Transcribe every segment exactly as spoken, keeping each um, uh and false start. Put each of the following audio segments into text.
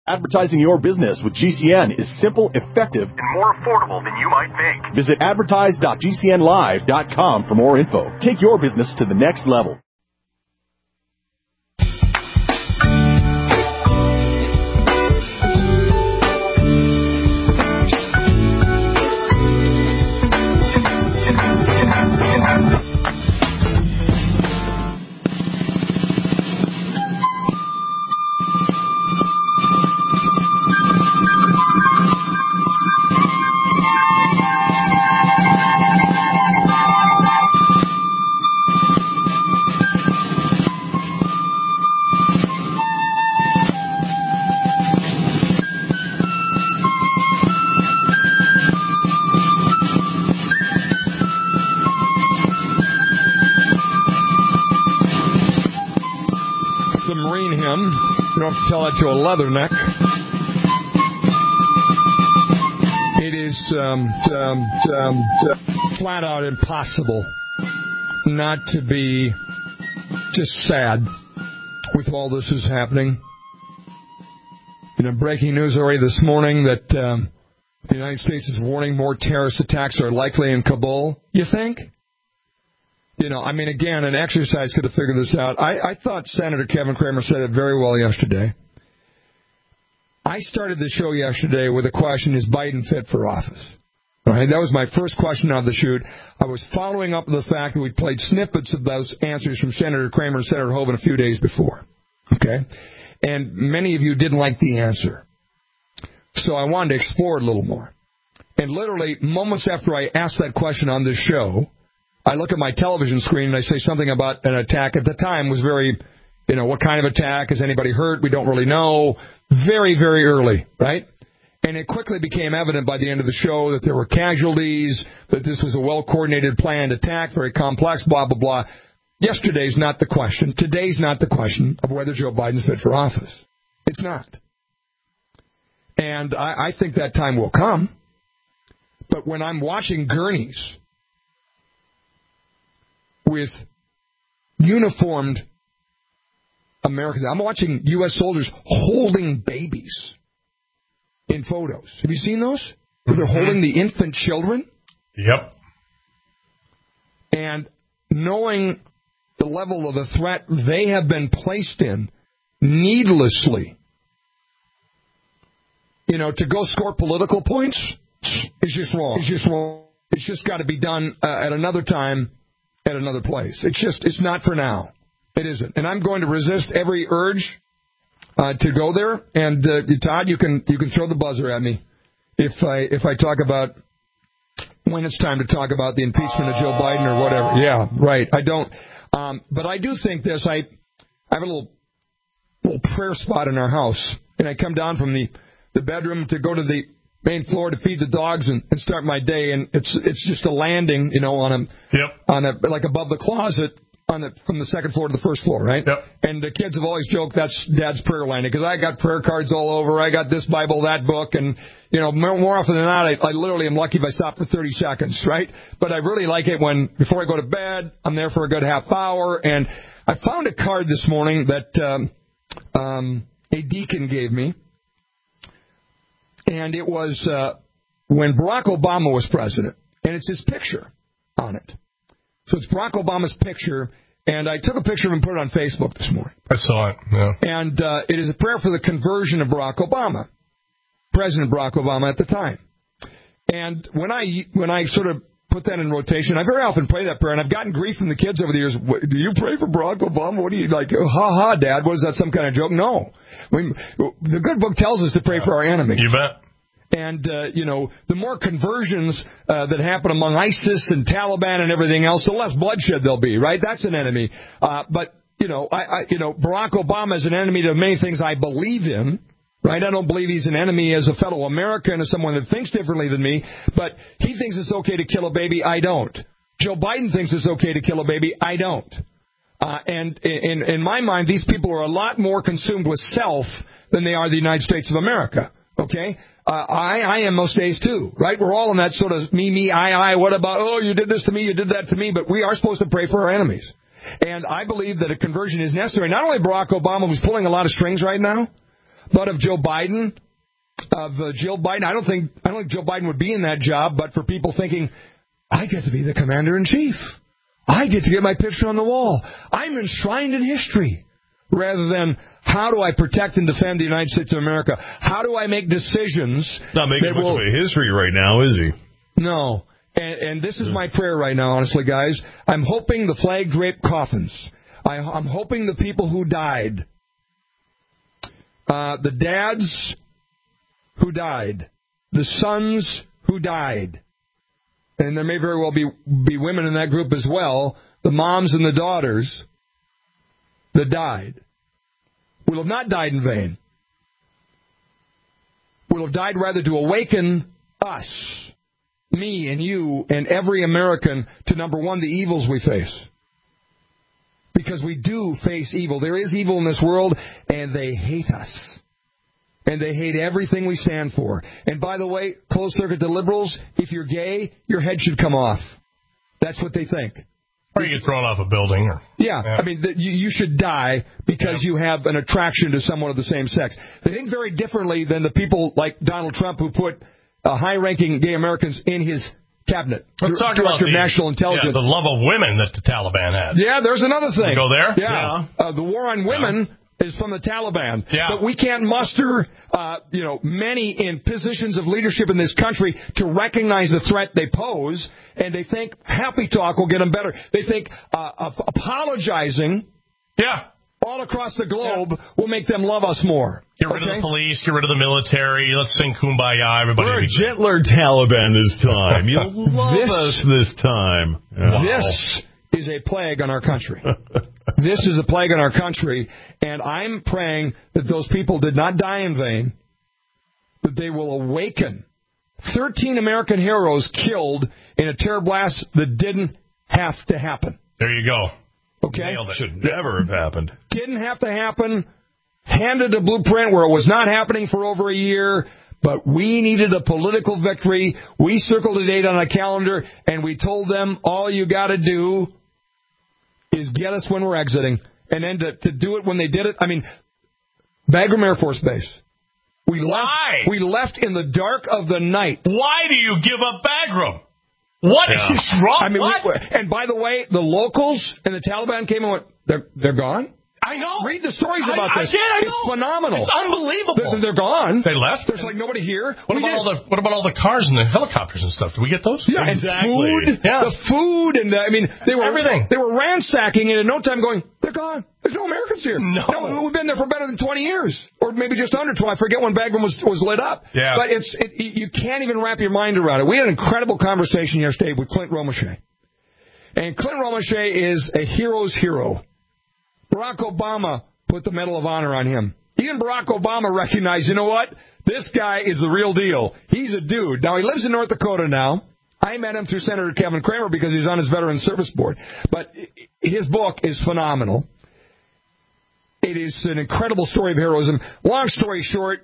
Advertising your business with G C N is simple, effective, and more affordable than you might think. Visit advertise dot g c n live dot com for more info. Take your business to the next level. You don't have to tell that to a leatherneck. It is um, um, um, flat out impossible not to be just sad with all this is happening. You know, breaking news already this morning that um, the United States is warning more terrorist attacks are likely in Kabul. You think? You know, I mean, again, an exercise could have figured this out. I, I thought Senator Kevin Cramer said it very well yesterday. I started the show yesterday with a question, is Biden fit for office? All right, that was my first question on the shoot. I was following up with the fact that we played snippets of those answers from Senator Cramer and Senator Hoeven a few days before. Okay? And many of you didn't like the answer. So I wanted to explore it a little more. And literally, moments after I asked that question on this show, I look at my television screen and I say something about an attack. At the time was very, you know, what kind of attack? Is anybody hurt? We don't really know. Very, very early, right? And it quickly became evident by the end of the show that there were casualties, that this was a well-coordinated, planned attack, very complex, blah, blah, blah. Yesterday's not the question. Today's not the question of whether Joe Biden's fit for office. It's not. And I, I think that time will come. But when I'm watching gurneys with uniformed Americans, I'm watching U S soldiers holding babies in photos. Have you seen those? Where they're holding the infant children? Yep. And knowing the level of the threat they have been placed in needlessly, you know, to go score political points is just wrong. It's just wrong. It's just got to be done uh, at another time, at another place. It's just, it's not for now. It isn't. And I'm going to resist every urge uh, to go there. And uh, Todd, you can you can throw the buzzer at me if I if I talk about when it's time to talk about the impeachment of Joe Biden or whatever. Yeah, right. I don't. Um, but I do think this. I I have a little little prayer spot in our house, and I come down from the, the bedroom to go to the main floor to feed the dogs and, and start my day. And it's it's just a landing, you know, on a yep. on a like above the closet. On the, from the second floor to the first floor, right? Yep. And the kids have always joked that's Dad's prayer landing because I got prayer cards all over. I got this Bible, that book, and you know more, more often than not, I, I literally am lucky if I stop for thirty seconds, right? But I really like it when before I go to bed, I'm there for a good half hour. And I found a card this morning that um, um, a deacon gave me, and it was uh, when Barack Obama was president, and it's his picture on it. So it's Barack Obama's picture, and I took a picture of him and put it on Facebook this morning. I saw it, yeah. And uh, it is a prayer for the conversion of Barack Obama, President Barack Obama at the time. And when I when I sort of put that in rotation, I very often pray that prayer, and I've gotten grief from the kids over the years. Do you pray for Barack Obama? What do you, like, ha ha, Dad, what is that, some kind of joke? No. We, the good book tells us to pray for our enemies. You bet. And, uh, you know, the more conversions uh, that happen among ISIS and Taliban and everything else, the less bloodshed there'll be, right? That's an enemy. Uh, but, you know, I, I, you know, Barack Obama is an enemy to many things I believe in, right? I don't believe he's an enemy as a fellow American, as someone that thinks differently than me. But he thinks it's okay to kill a baby. I don't. Joe Biden thinks it's okay to kill a baby. I don't. Uh, and in, in my mind, these people are a lot more consumed with self than they are the United States of America, okay? Uh, I, I am most days, too, right? We're all in that sort of me, me, I, I, what about, oh, you did this to me, you did that to me, but we are supposed to pray for our enemies. And I believe that a conversion is necessary. Not only Barack Obama, who's pulling a lot of strings right now, but of Joe Biden, of uh, Jill Biden. I don't think I don't think Joe Biden would be in that job, but for people thinking, I get to be the commander-in-chief. I get to get my picture on the wall. I'm enshrined in history. Rather than, how do I protect and defend the United States of America? How do I make decisions? Not making much will... of a history right now, is he? No. And, and this is my prayer right now, honestly, guys. I'm hoping the flag-draped coffins. I, I'm hoping the people who died, uh, the dads who died, the sons who died, and there may very well be, be women in that group as well, the moms and the daughters that died, will have not died in vain. Will have died rather to awaken us, me and you and every American, to, number one, the evils we face. Because we do face evil. There is evil in this world, and they hate us. And they hate everything we stand for. And by the way, closed circuit to liberals, if you're gay, your head should come off. That's what they think. Or you get thrown off a building. Or, yeah, yeah, I mean, the, you, you should die because yeah. you have an attraction to someone of the same sex. They think very differently than the people like Donald Trump who put uh, high-ranking gay Americans in his cabinet. Let's talk Director about the, of National Intelligence. Yeah, the love of women that the Taliban has. Yeah, there's another thing. We go there? Yeah. yeah. Uh, the war on women... Yeah. is from the Taliban. Yeah. But we can't muster, uh, you know, many in positions of leadership in this country to recognize the threat they pose, and they think happy talk will get them better. They think uh, apologizing yeah. all across the globe yeah. will make them love us more. Get rid okay? of the police, get rid of the military, let's sing Kumbaya, everybody. We're a gentler Taliban this time. You'll love this, us this time. Wow. This is a plague on our country. This is a plague on our country, and I'm praying that those people did not die in vain, that they will awaken. Thirteen American heroes killed in a terror blast that didn't have to happen. There you go. Okay? Nailed it. Should never have happened. Didn't have to happen. Handed a blueprint where it was not happening for over a year, but we needed a political victory. We circled a date on a calendar, and we told them, all you got to do is get us when we're exiting. And then to, to do it when they did it, I mean, Bagram Air Force Base. We Why? Left, we left in the dark of the night. Why do you give up Bagram? What yeah. is wrong? I mean, what? We, and by the way, the locals and the Taliban came and went, they're, they're gone? I know. Read the stories about I, this. I did, I it's know. phenomenal. It's unbelievable. They're, they're gone. They left. There's like nobody here. What about all the What about all the cars and the helicopters and stuff? Did we get those? Yeah, exactly. And food. Yeah. The food and the, I mean, they were everything. They were ransacking it in no time, going, they're gone. There's no Americans here. No. no, we've been there for better than twenty years, or maybe just under twenty. I forget when Bagram was was lit up. Yeah. But it's it, you can't even wrap your mind around it. We had an incredible conversation yesterday with Clint Romesha, and Clint Romesha is a hero's hero. Barack Obama put the Medal of Honor on him. Even Barack Obama recognized, you know what? This guy is the real deal. He's a dude. Now, he lives in North Dakota now. I met him through Senator Kevin Cramer because he's on his Veteran Service Board. But his book is phenomenal. It is an incredible story of heroism. Long story short,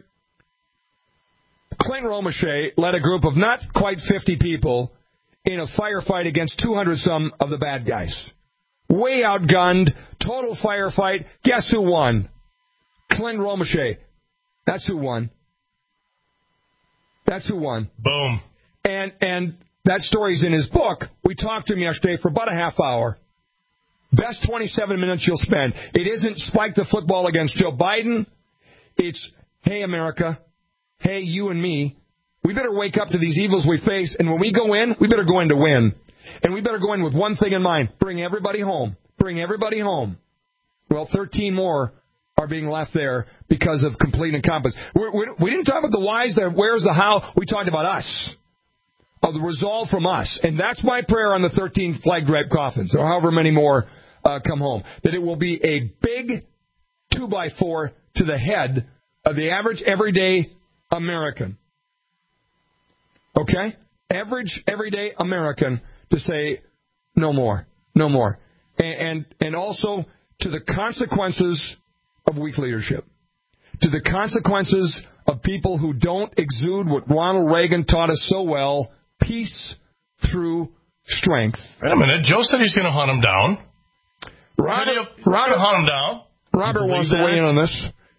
Clint Romesha led a group of not quite fifty people in a firefight against two hundred some of the bad guys. Way outgunned, total firefight. Guess who won? Clint Romesha. That's who won. That's who won. Boom. And and that story's in his book. We talked to him yesterday for about a half hour. Best twenty-seven minutes you'll spend. It isn't spike the football against Joe Biden. It's, hey, America. Hey, you and me. We better wake up to these evils we face. And when we go in, we better go in to win. And we better go in with one thing in mind. Bring everybody home. Bring everybody home. Well, thirteen more are being left there because of complete incompetence. We're, we're, we didn't talk about the whys, the where's, the how. We talked about us. Of the resolve from us. And that's my prayer on the thirteen flag-draped coffins, or however many more uh, come home. That it will be a big two by four to the head of the average, everyday American. Okay? Average, everyday American to say, no more, no more. And, and and also to the consequences of weak leadership. To the consequences of people who don't exude what Ronald Reagan taught us so well, peace through strength. Wait a minute. Joe said he's going to hunt him down. Robert, Robert, Robert hunt him down. Robert wants to weigh in on this.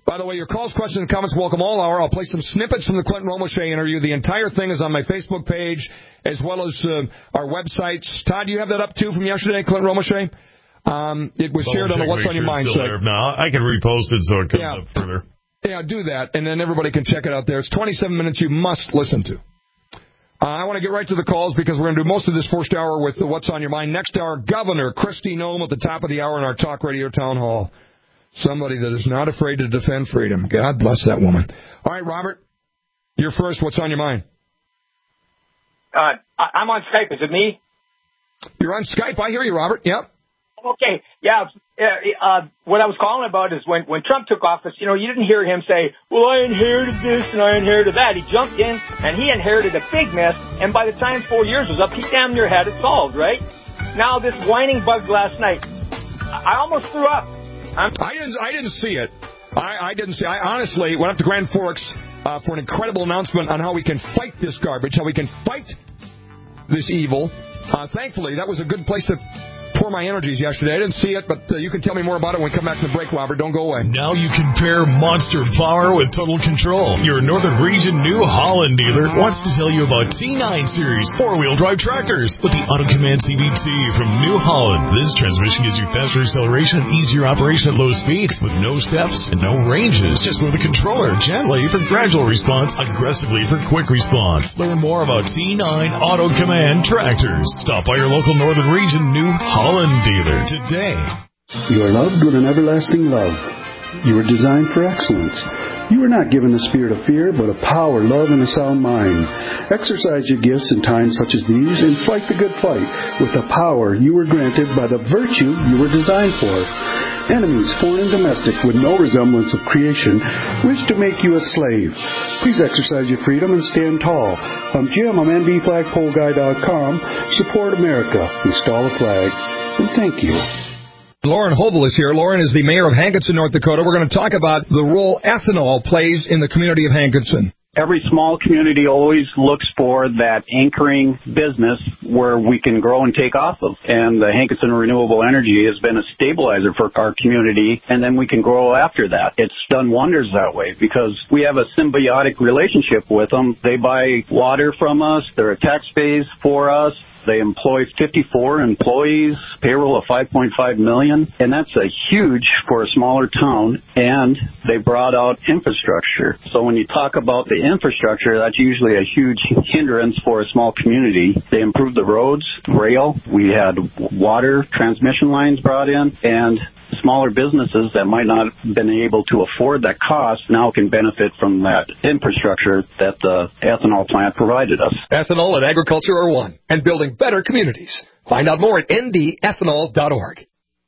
By the way, your calls, questions, and comments welcome all hour. I'll play some snippets from the Clinton Romoshay interview. The entire thing is on my Facebook page as well as uh, our websites. Todd, do you have that up, too, from yesterday, Clinton Romoshay? Um, it was shared on the What's on Your Mind site. No, I can repost it so it comes yeah. up further. Yeah, do that, and then everybody can check it out there. It's twenty-seven minutes you must listen to. Uh, I want to get right to the calls because we're going to do most of this first hour with the What's on Your Mind. Next hour, Governor Kristi Noem at the top of the hour in our Talk Radio Town Hall. Somebody that is not afraid to defend freedom. God bless that woman. All right, Robert, you're first. What's on your mind? Uh, I'm on Skype. Is it me? You're on Skype. I hear you, Robert. Yep. Okay. Yeah. Uh, what I was calling about is when, when Trump took office, you know, you didn't hear him say, well, I inherited this and I inherited that. He jumped in and he inherited a big mess. And by the time four years was up, he damn near had it solved, right? Now this whining bug last night, I almost threw up. I'm- I didn't. I didn't see it. I, I didn't see. I honestly went up to Grand Forks uh, for an incredible announcement on how we can fight this garbage, how we can fight this evil. Uh, thankfully, that was a good place to pour my energies yesterday. I didn't see it, but uh, you can tell me more about it when we come back from the break, Robert. Don't go away. Now you can pair monster power with total control. Your Northern Region New Holland dealer wants to tell you about T nine Series four-wheel drive tractors with the Auto Command C V T from New Holland. This transmission gives you faster acceleration and easier operation at low speeds with no steps and no ranges. Just move the controller gently for gradual response, aggressively for quick response. Learn more about T nine Auto Command tractors. Stop by your local Northern Region New Holland Holland dealer today. You are loved with an everlasting love. You are designed for excellence. You are not given a spirit of fear, but of power, love, and a sound mind. Exercise your gifts in times such as these and fight the good fight with the power you were granted by the virtue you were designed for. Enemies, foreign and domestic, with no resemblance of creation, wish to make you a slave. Please exercise your freedom and stand tall. I'm Jim. I'm N B flagpole guy dot com. Support America. Install a flag. And thank you. Lauren Hovel is here. Lauren is the mayor of Hankinson, North Dakota. We're going to talk about the role ethanol plays in the community of Hankinson. Every small community always looks for that anchoring business where we can grow and take off of. And the Hankinson Renewable Energy has been a stabilizer for our community, and then we can grow after that. It's done wonders that way because we have a symbiotic relationship with them. They buy water from us. They're a tax base for us. They employ fifty-four employees, payroll of five point five million, and that's a huge for a smaller town, and they brought out infrastructure. So when you talk about the infrastructure, that's usually a huge hindrance for a small community. They improved the roads, rail, we had water transmission lines brought in, and smaller businesses that might not have been able to afford that cost now can benefit from that infrastructure that the ethanol plant provided us. Ethanol and agriculture are one, and building better communities. Find out more at N D ethanol dot org.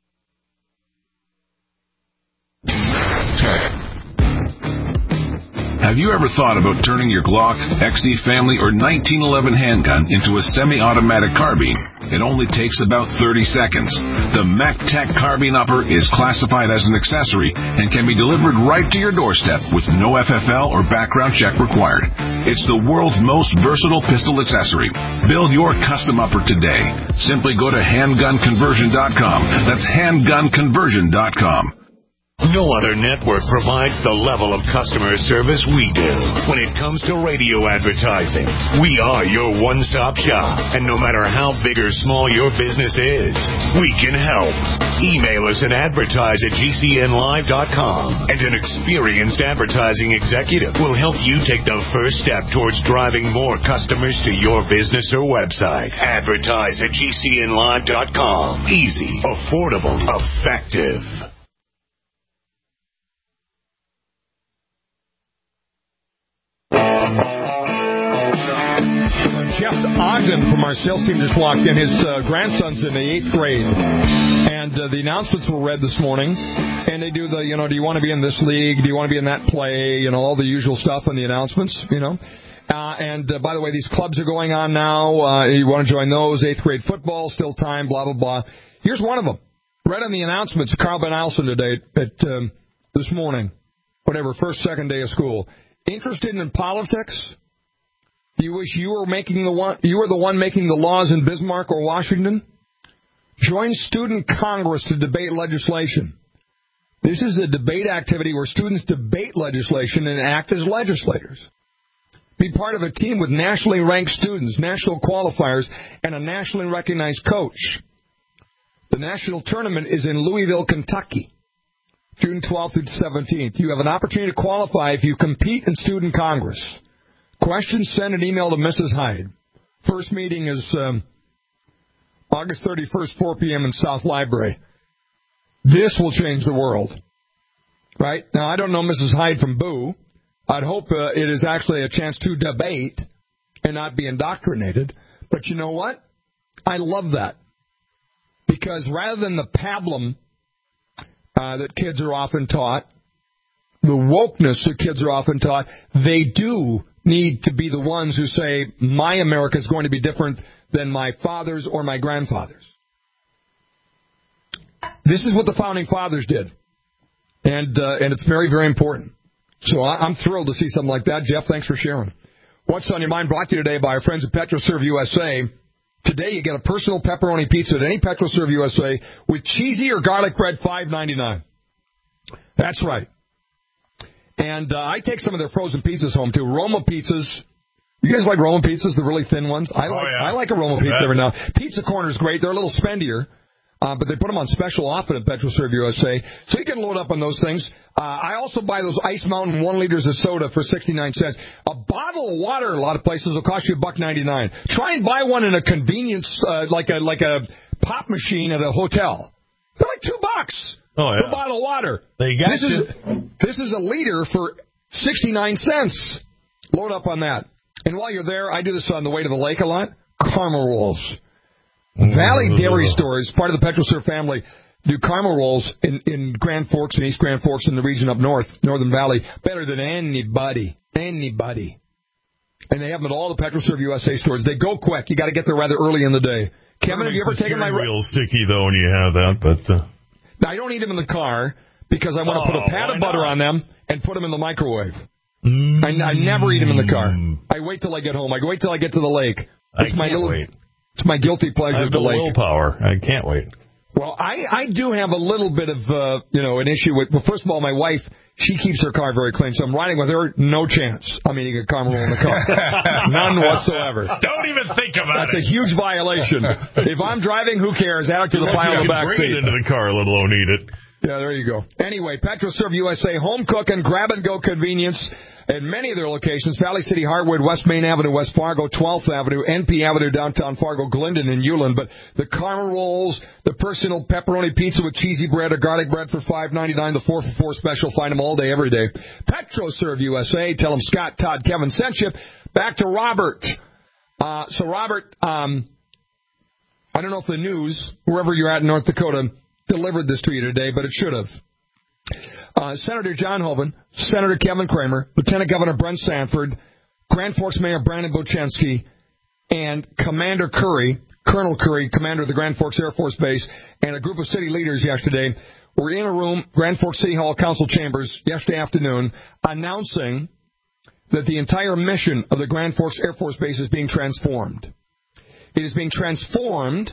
Have you ever thought about turning your Glock, X D Family, or nineteen eleven handgun into a semi-automatic carbine? It only takes about thirty seconds. The MacTech Carbine Upper is classified as an accessory and can be delivered right to your doorstep with no F F L or background check required. It's the world's most versatile pistol accessory. Build your custom upper today. Simply go to handgun conversion dot com. That's handgun conversion dot com. No other network provides the level of customer service we do. When it comes to radio advertising, we are your one-stop shop. And no matter how big or small your business is, we can help. Email us at advertise at G C N live dot com, and an experienced advertising executive will help you take the first step towards driving more customers to your business or website. Advertise at G C N live dot com. Easy, affordable, effective. Jeff Ogden from our sales team just walked in. His uh, grandson's in the eighth grade, and uh, the announcements were read this morning. And they do the, you know, do you want to be in this league? Do you want to be in that play? You know, all the usual stuff in the announcements, you know. Uh, and, uh, by the way, these clubs are going on now. Uh, you want to join those. Eighth grade football, still time, blah, blah, blah. Here's one of them. Read on the announcements, Carl Ben Alson today at um, this morning, whatever, first, second day of school. Interested in politics? You wish you were making the one, you were the one making the laws in Bismarck or Washington? Join Student Congress to debate legislation. This is a debate activity where students debate legislation and act as legislators. Be part of a team with nationally ranked students, national qualifiers, and a nationally recognized coach. The national tournament is in Louisville, Kentucky, June twelfth through seventeenth. You have an opportunity to qualify if you compete in student congress. Questions, send an email to Missus Hyde. First meeting is um, August thirty-first, four p.m. in South Library. This will change the world. Right? Now, I don't know Missus Hyde from Boo. I'd hope uh, it is actually a chance to debate and not be indoctrinated. But you know what? I love that. Because rather than the pablum uh, that kids are often taught, the wokeness that kids are often taught, they do need to be the ones who say, my America is going to be different than my father's or my grandfather's. This is what the Founding Fathers did. And uh, and it's very, very important. So I, I'm thrilled to see something like that. Jeff, thanks for sharing. What's on Your Mind brought to you today by our friends at PetroServe U S A. Today you get a personal pepperoni pizza at any PetroServe U S A with cheesy or garlic bread, five ninety-nine. That's right. And uh, I take some of their frozen pizzas home, too. Roma pizzas. You guys like Roma pizzas, the really thin ones? I like oh, yeah. I like a Roma pizza every now and then. Pizza Corner's great. They're a little spendier. Uh, but they put them on special often at PetroServe U S A, so you can load up on those things. Uh, I also buy those Ice Mountain one liters of soda for sixty-nine cents. A bottle of water in a lot of places will cost you a buck ninety-nine. Try and buy one in a convenience, uh, like a like a pop machine at a hotel. They're like two bucks oh, yeah. for a bottle of water. They got this you. is this is a liter for sixty-nine cents. Load up on that. And while you're there, I do this on the way to the lake a lot. Caramel rolls. Valley Dairy Stores, part of the PetroServe family, do caramel rolls in, in Grand Forks and East Grand Forks in the region up north, Northern Valley, better than anybody, anybody. And they have them at all the PetroServe U S A stores. They go quick. You got to get there rather early in the day. Kevin, have you ever taken my real sticky though when you have that? But uh... I don't eat them in the car because I want to oh, put a pat of butter not? on them and put them in the microwave. Mm. I, I never eat them in the car. I wait till I get home. I wait till I get to the lake. It's I my can't little. Wait. It's my guilty pleasure. I have of the no lake. willpower. I can't wait. Well, I, I do have a little bit of, uh, you know, an issue with, well, first of all, my wife, she keeps her car very clean, so I'm riding with her, no chance. I'm eating a caramel roll in the car. None whatsoever. Don't even think about That's it. That's a huge violation. If I'm driving, who cares? Add it to the pile in the back seat. Bring it into the car, let alone eat it. Yeah, there you go. Anyway, PetroServe U S A, home cooking, grab-and-go convenience. At many of their locations, Valley City, Hardwood, West Main Avenue, West Fargo, twelfth Avenue, N P Avenue, downtown Fargo, Glendon, and Ulen. But the caramel rolls, the personal pepperoni pizza with cheesy bread or garlic bread for five ninety-nine, the four for four special, find them all day, every day. PetroServe U S A, tell them Scott, Todd, Kevin sent you. Back to Robert. Uh, so, Robert, um, I don't know if the news, wherever you're at in North Dakota, delivered this to you today, but it should have. Uh, Senator John Hoeven, Senator Kevin Kramer, Lieutenant Governor Brent Sanford, Grand Forks Mayor Brandon Buczynski, and Commander Curry, Colonel Curry, commander of the Grand Forks Air Force Base, and a group of city leaders yesterday were in a room, Grand Forks City Hall Council chambers, yesterday afternoon, announcing that the entire mission of the Grand Forks Air Force Base is being transformed. It is being transformed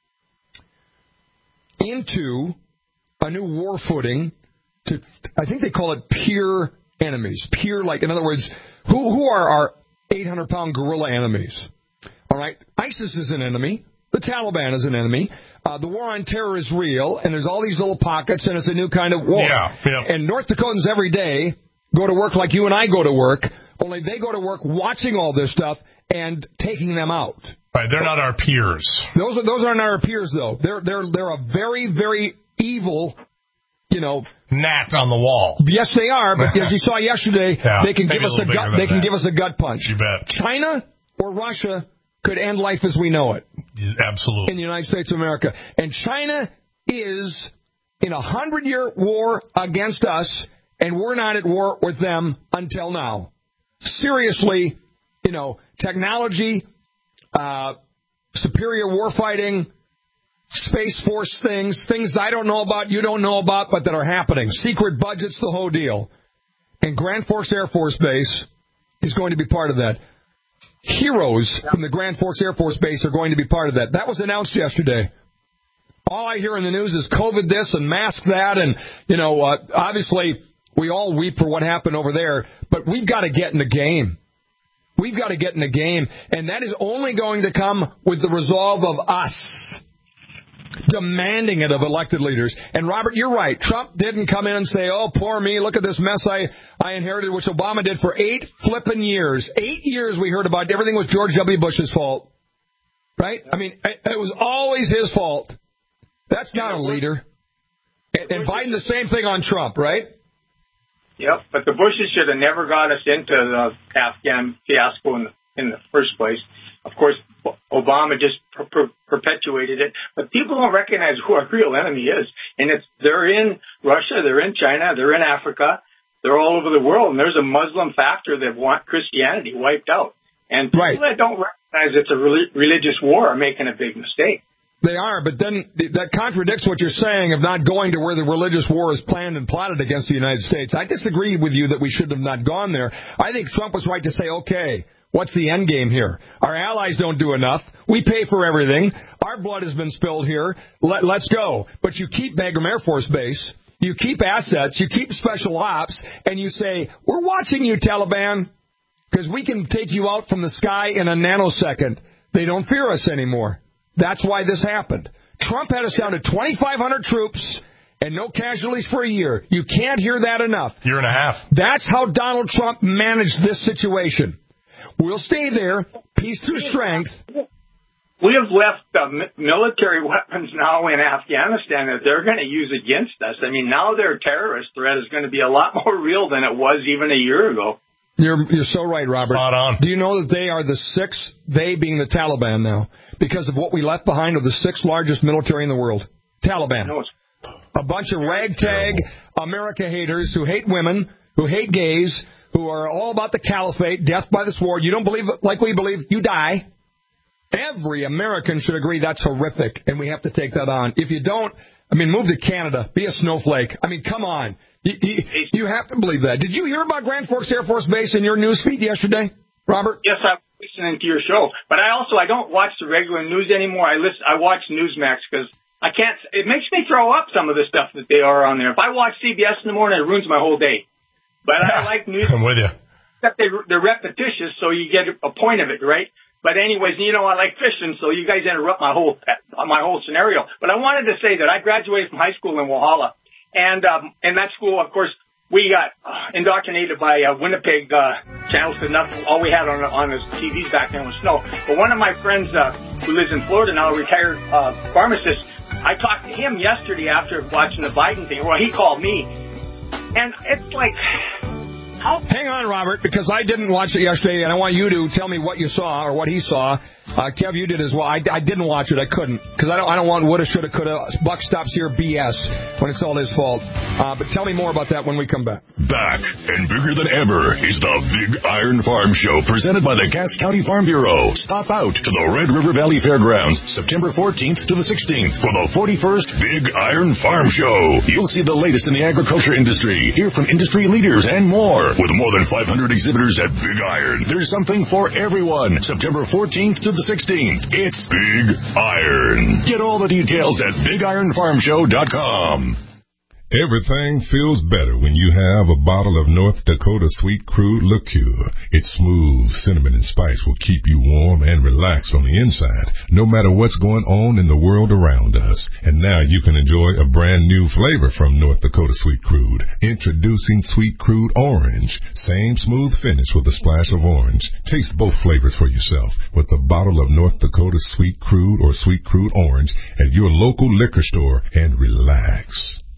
into a new war footing to, I think they call it peer enemies. Peer, like, in other words, who who are our eight hundred pound gorilla enemies? All right, ISIS is an enemy. The Taliban is an enemy. Uh, the war on terror is real, and there's all these little pockets, and it's a new kind of war. Yeah, yeah. And North Dakotans every day go to work like you and I go to work, only they go to work watching all this stuff and taking them out. Right, they're not our peers. Those are those aren't our peers, though. They're they're they're a very very evil, you know, gnat on the wall. Yes, they are. But as you saw yesterday, yeah, they can give us a, a gut. They can that. give us a gut punch. You bet. China or Russia could end life as we know it. Absolutely. In the United States of America, and China is in a hundred-year war against us, and we're not at war with them until now. Seriously, you know, technology. Uh, superior warfighting, Space Force things, things I don't know about, you don't know about, but that are happening. Secret budgets, the whole deal. And Grand Forks Air Force Base is going to be part of that. Heroes from the Grand Forks Air Force Base are going to be part of that. That was announced yesterday. All I hear in the news is COVID this and mask that, and, you know, uh, obviously we all weep for what happened over there, but we've got to get in the game. We've got to get in the game, and that is only going to come with the resolve of us demanding it of elected leaders. And, Robert, you're right. Trump didn't come in and say, oh, poor me, look at this mess I, I inherited, which Obama did for eight flipping years. Eight years we heard about everything was George W. Bush's fault. Right? I mean, it, it was always his fault. That's not a leader. And, and Biden, the same thing on Trump, right? Yep, but the Bushes should have never got us into the Afghan fiasco in the, in the first place. Of course, Obama just per- per- perpetuated it. But people don't recognize who our real enemy is. And it's they're in Russia, they're in China, they're in Africa, they're all over the world. And there's a Muslim factor that want Christianity wiped out. And people right. that don't recognize it's a re- religious war are making a big mistake. They are, but then that contradicts what you're saying of not going to where the religious war is planned and plotted against the United States. I disagree with you that we should have not gone there. I think Trump was right to say, okay, what's the end game here? Our allies don't do enough. We pay for everything. Our blood has been spilled here. Let, let's go. But you keep Bagram Air Force Base. You keep assets. You keep special ops. And you say, we're watching you, Taliban, because we can take you out from the sky in a nanosecond. They don't fear us anymore. That's why this happened. Trump had us down to twenty-five hundred troops and no casualties for a year. You can't hear that enough. Year and a half. That's how Donald Trump managed this situation. We'll stay there, peace through strength. We have left uh, military weapons now in Afghanistan that they're going to use against us. I mean, now their terrorist threat is going to be a lot more real than it was even a year ago. You're you're so right, Robert. Spot on. Do you know that they are the sixth, they being the Taliban now, because of what we left behind, are the sixth largest military in the world? Taliban. A bunch of ragtag America haters who hate women, who hate gays, who are all about the caliphate, death by the sword. You don't believe it like we believe, you die. Every American should agree that's horrific, and we have to take that on. If you don't, I mean, move to Canada. Be a snowflake. I mean, come on. You, you, you have to believe that. Did you hear about Grand Forks Air Force Base in your news feed yesterday, Robert? Yes, I was listening to your show. But I also, I don't watch the regular news anymore. I listen, I watch Newsmax because I can't, it makes me throw up some of the stuff that they are on there. If I watch C B S in the morning, it ruins my whole day. But I like news. I'm with you. Except they, they're repetitious, so you get a point of it, right? But anyways, you know, I like fishing, so you guys interrupt my whole my whole scenario. But I wanted to say that I graduated from high school in Walhalla. And um, in that school, of course, we got uh, indoctrinated by uh, Winnipeg uh, channels because nothing, all we had on on his T Vs back then was snow. But one of my friends uh, who lives in Florida now, a retired uh, pharmacist, I talked to him yesterday after watching the Biden thing. Well, he called me. And it's like... Hang on, Robert, because I didn't watch it yesterday, and I want you to tell me what you saw or what he saw. Uh, Kev, you did as well. I, I didn't watch it. I couldn't because I don't. I don't want woulda, shoulda, coulda. Buck stops here B S when it's all his fault. Uh, but tell me more about that when we come back. Back and bigger than ever is the Big Iron Farm Show presented by the Cass County Farm Bureau. Stop out to the Red River Valley Fairgrounds September fourteenth to the sixteenth for the forty-first Big Iron Farm Show. You'll see the latest in the agriculture industry, hear from industry leaders, and more. With more than five hundred exhibitors at Big Iron, there's something for everyone. September fourteenth to the sixteenth. It's Big Iron. Get all the details at big iron farm show dot com. Everything feels better when you have a bottle of North Dakota Sweet Crude Liqueur. Its smooth cinnamon and spice will keep you warm and relaxed on the inside, no matter what's going on in the world around us. And now you can enjoy a brand new flavor from North Dakota Sweet Crude. Introducing Sweet Crude Orange. Same smooth finish with a splash of orange. Taste both flavors for yourself with a bottle of North Dakota Sweet Crude or Sweet Crude Orange at your local liquor store and relax.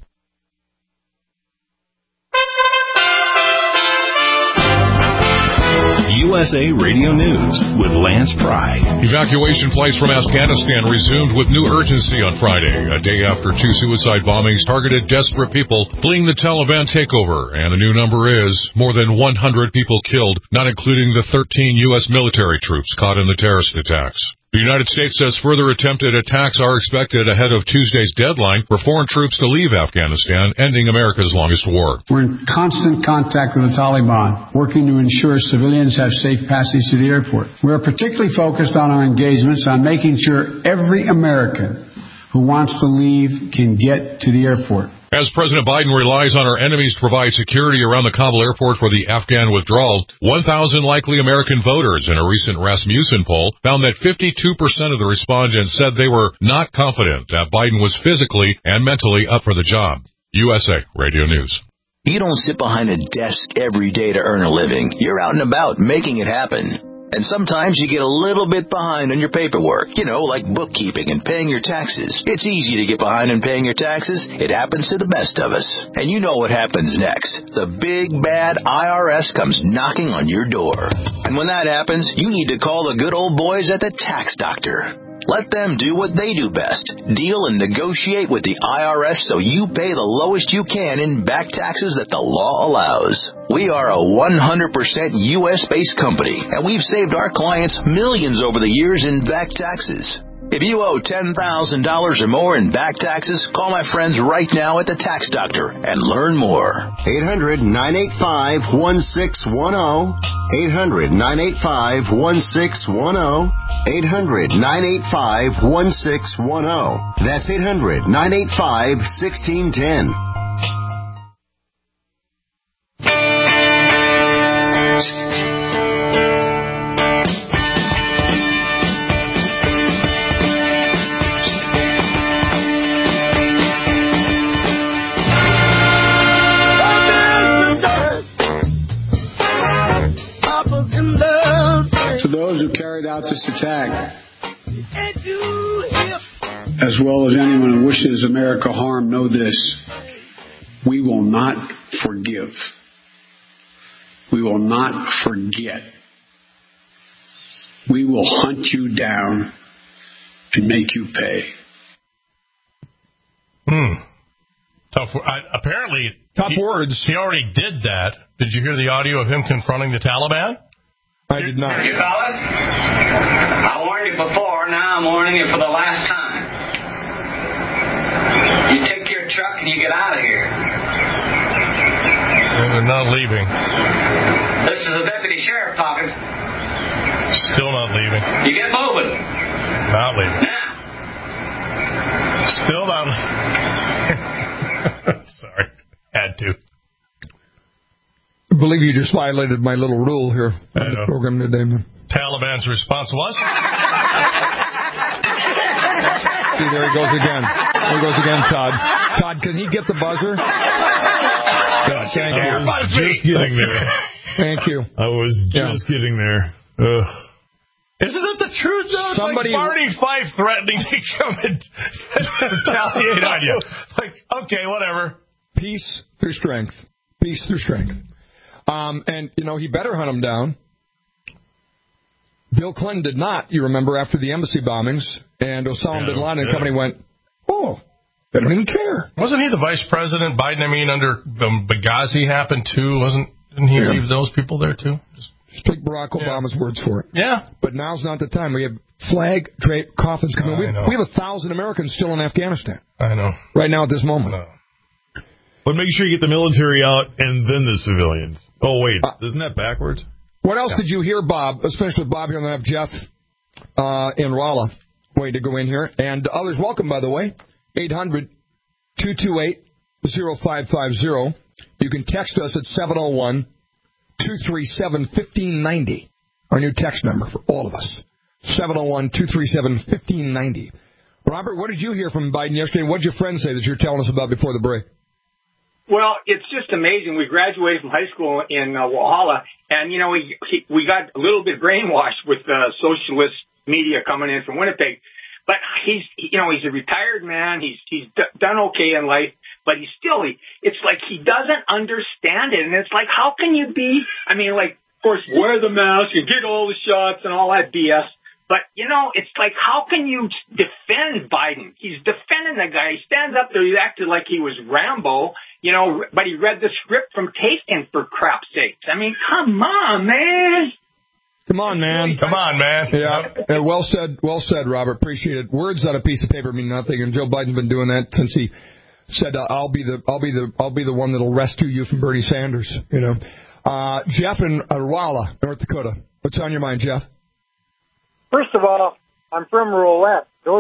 U S A Radio News with Lance Pry. Evacuation flights from Afghanistan resumed with new urgency on Friday, a day after two suicide bombings targeted desperate people fleeing the Taliban takeover. And the new number is more than one hundred people killed, not including the thirteen U S military troops caught in the terrorist attacks. The United States says further attempted attacks are expected ahead of Tuesday's deadline for foreign troops to leave Afghanistan, ending America's longest war. We're in constant contact with the Taliban, working to ensure civilians have safe passage to the airport. We are particularly focused on our engagements on making sure every American who wants to leave can get to the airport. As President Biden relies on our enemies to provide security around the Kabul airport for the Afghan withdrawal, one thousand likely American voters in a recent Rasmussen poll found that fifty-two percent of the respondents said they were not confident that Biden was physically and mentally up for the job. U S A Radio News. You don't sit behind a desk every day to earn a living. You're out and about making it happen. And sometimes you get a little bit behind on your paperwork, you know, like bookkeeping and paying your taxes. It's easy to get behind in paying your taxes. It happens to the best of us. And you know what happens next. The big, bad I R S comes knocking on your door. And when that happens, you need to call the good old boys at the Tax Doctor. Let them do what they do best. Deal and negotiate with the I R S so you pay the lowest you can in back taxes that the law allows. We are a one hundred percent U S-based company, and we've saved our clients millions over the years in back taxes. If you owe ten thousand dollars or more in back taxes, call my friends right now at the Tax Doctor and learn more. eight hundred, nine eight five, one six one zero. eight hundred, nine eight five, one six one zero. eight hundred, nine eight five, one six one zero. That's eight hundred, nine eight five, one six one zero. Out this attack, as well as anyone who wishes America harm, know this: we will not forgive. We will not forget. We will hunt you down and make you pay. Hmm. Tough. I, apparently, tough he, words. He already did that. Did you hear the audio of him confronting the Taliban? I did not. You fellas, I warned you before, now I'm warning you for the last time. You take your truck and you get out of here. Well, they're not leaving. This is a deputy sheriff talking. Still not leaving. You get moving. Not leaving. Now. Still not leaving. Sorry. Had to. I believe you just violated my little rule here on the program today, man. Taliban's response was? See, there he goes again. There he goes again, Todd. Todd, can he get the buzzer? Good, thank you. I was just getting there. Thank you. I was just yeah. getting there. Ugh. Isn't it the truth, though? It's Somebody, like Barney Fife threatening to come and retaliate on you. Like, okay, whatever. Peace through strength. Peace through strength. Um, and, you know, he better hunt him down. Bill Clinton did not, you remember, after the embassy bombings, and Osama yeah, bin Laden and yeah. company went, oh, they don't even care. Wasn't he the vice president? Biden, I mean, under um, Benghazi happened, too. Wasn't Didn't he yeah. leave those people there, too? Just, Just take Barack Obama's yeah. words for it. Yeah. But now's not the time. We have flag draped coffins coming. Oh, we, have, we have a thousand Americans still in Afghanistan. I know. Right now at this moment. I know. But make sure you get the military out and then the civilians. Oh, wait. Uh, Isn't that backwards? What else yeah. did you hear, Bob? Let's finish with Bob here, and then I have Jeff uh, in Rolla waiting to go in here. And others, welcome, by the way. eight hundred, two two eight, oh five five oh. You can text us at seven oh one, two three seven, one five nine oh. Our new text number for all of us. seven oh one, two three seven, one five nine oh. Robert, what did you hear from Biden yesterday? What did your friend say that you're telling us about before the break? Well, it's just amazing. We graduated from high school in uh, Walhalla, and, you know, we we got a little bit brainwashed with uh, socialist media coming in from Winnipeg. But he's, you know, he's a retired man. He's he's d- done okay in life, but he's still, he, it's like he doesn't understand it. And it's like, how can you be, I mean, like, of course, wear the mask and get all the shots and all that B S. But, you know, it's like, how can you defend Biden? He's defending the guy. He stands up there. He acted like he was Rambo, you know, but he read the script from Taken, for crap's sakes. I mean, come on, man. Come on, man. Come on, man. Yeah, yeah, well said. Well said, Robert. Appreciate it. Words on a piece of paper mean nothing, and Joe Biden's been doing that since he said, uh, "I'll be the, I'll be the, I'll be the one that'll rescue you from Bernie Sanders." You know, uh, Jeff in uh, Rolla, North Dakota. What's on your mind, Jeff? First of all, I'm from Roulette. Those are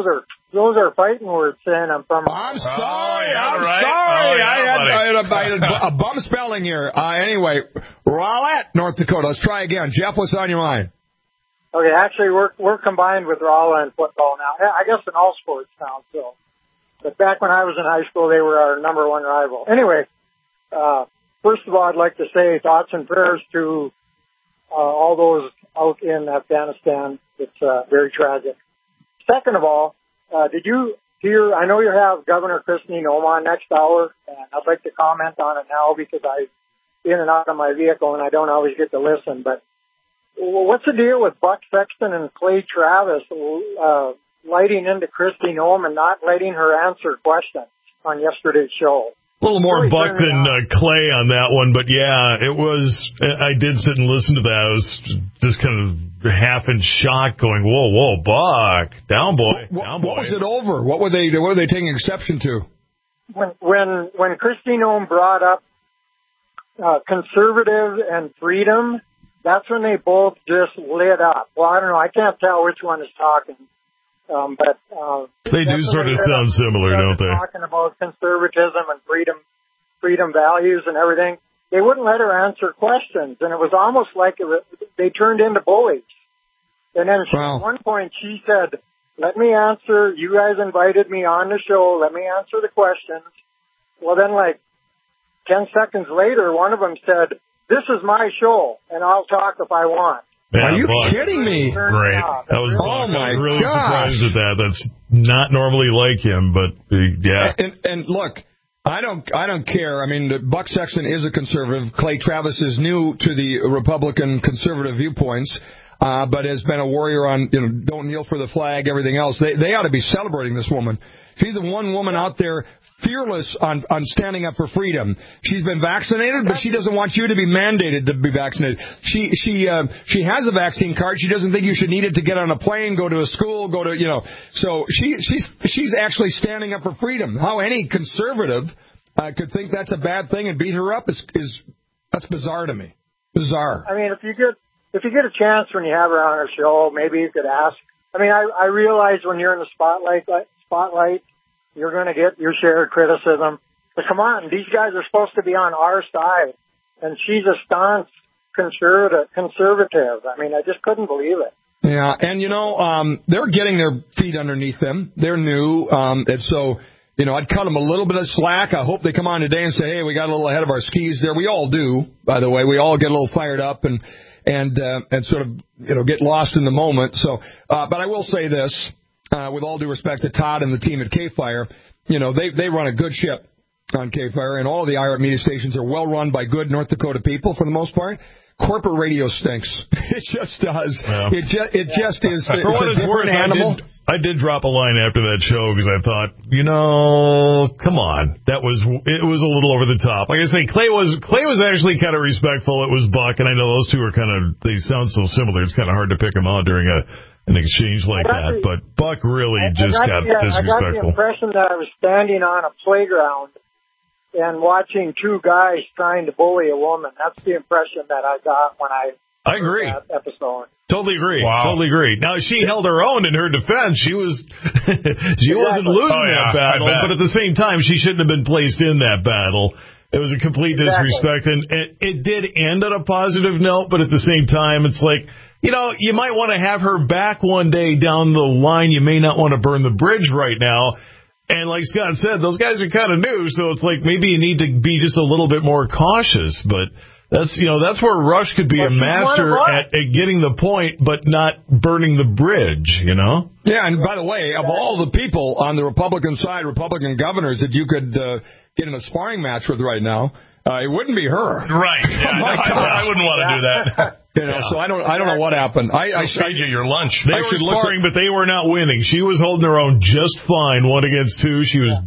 those are fighting words, saying I'm from... I'm sorry, oh, yeah, I'm right. sorry. Oh, yeah, I, had, buddy. I, had a, I had a bum spelling here. Uh, anyway, Rowlett, North Dakota. Let's try again. Jeff, what's on your mind? Okay, actually, we're we're combined with Rolla in football now. I guess in all sports now, so. But back when I was in high school, they were our number one rival. Anyway, uh, first of all, I'd like to say thoughts and prayers to uh, all those out in Afghanistan. It's uh, very tragic. Second of all, uh, did you hear, I know you have Governor Kristi Noem on next hour, and I'd like to comment on it now because I'm in and out of my vehicle and I don't always get to listen, but what's the deal with Buck Sexton and Clay Travis uh, lighting into Kristi Noem and not letting her answer questions on yesterday's show? A little more really Buck than uh, Clay on that one, but yeah, it was, I did sit and listen to that. I was just kind of half in shock going, whoa, whoa, Buck, down boy, What, down boy. what was it over? What were they, what were they taking exception to? When, when, when Kristi Noem brought up uh, conservative and freedom, that's when they both just lit up. Well, I don't know. I can't tell which one is talking. Um, but uh, they do sort of sound similar, don't they? Talking about conservatism and freedom, freedom values and everything. They wouldn't let her answer questions, and it was almost like it was, they turned into bullies. And then she, wow. at one point she said, "Let me answer. You guys invited me on the show. Let me answer the questions." Well, then, like ten seconds later, one of them said, "This is my show, and I'll talk if I want." Yeah, Are you Buck. kidding me? Great. That was oh Buck. my I was really gosh. surprised at that. That's not normally like him, but uh, yeah. And, and look, I don't, I don't care. I mean, Buck Sexton is a conservative. Clay Travis is new to the Republican conservative viewpoints, uh, but has been a warrior on, you know, don't kneel for the flag, everything else. They, they ought to be celebrating this woman. She's the one woman out there fearless on, on standing up for freedom. She's been vaccinated, but she doesn't want you to be mandated to be vaccinated. She she uh, she has a vaccine card. She doesn't think you should need it to get on a plane, go to a school, go to, you know. So she she's she's actually standing up for freedom. How any conservative uh, could think that's a bad thing and beat her up is is that's bizarre to me. Bizarre. I mean, if you get if you get a chance when you have her on her show, maybe you could ask. I mean, I I realize when you're in the spotlight spotlight. You're going to get your share of criticism. But come on, these guys are supposed to be on our side. And she's a staunch conservative. conservative. I mean, I just couldn't believe it. Yeah, and, you know, um, they're getting their feet underneath them. They're new. Um, and so, you know, I'd cut them a little bit of slack. I hope they come on today and say, hey, we got a little ahead of our skis there. We all do, by the way. We all get a little fired up and and uh, and sort of, you know, get lost in the moment. So, uh, but I will say this. Uh, with all due respect to Todd and the team at K-Fire, you know, they, they run a good ship on K-Fire, and all the I R A media stations are well run by good North Dakota people for the most part. Corporate radio stinks. It just does. Yeah. It, ju- it yeah. just is. It's for what a it's different worth, animal. I did, I did drop a line after that show because I thought, you know, come on, that was it was a little over the top. Like I say, Clay was Clay was actually kind of respectful. It was Buck, and I know those two are kind of they sound so similar. It's kind of hard to pick them out during a. an exchange like that, the, but Buck really I, just I got, got disrespectful. I got the impression that I was standing on a playground and watching two guys trying to bully a woman. That's the impression that I got when I I agree. That episode. Totally agree. Wow. Totally agree. Now, she held her own in her defense. She was she exactly. wasn't losing oh, yeah, that battle, but at the same time, she shouldn't have been placed in that battle. It was a complete exactly. disrespect, and it, it did end on a positive note, but at the same time, it's like, you know, you might want to have her back one day down the line. You may not want to burn the bridge right now. And like Scott said, those guys are kind of new, so it's like maybe you need to be just a little bit more cautious. But that's, you know, that's where Rush could be well, a master at, at getting the point, but not burning the bridge, you know? Yeah, and by the way, of all the people on the Republican side, Republican governors that you could uh, get in a sparring match with right now, uh, it wouldn't be her. Right. Yeah, oh no, I, I wouldn't want to do that. You know, so I don't, I don't know what happened. I, I should you your lunch. They I were sparring, but they were not winning. She was holding her own just fine, one against two. She was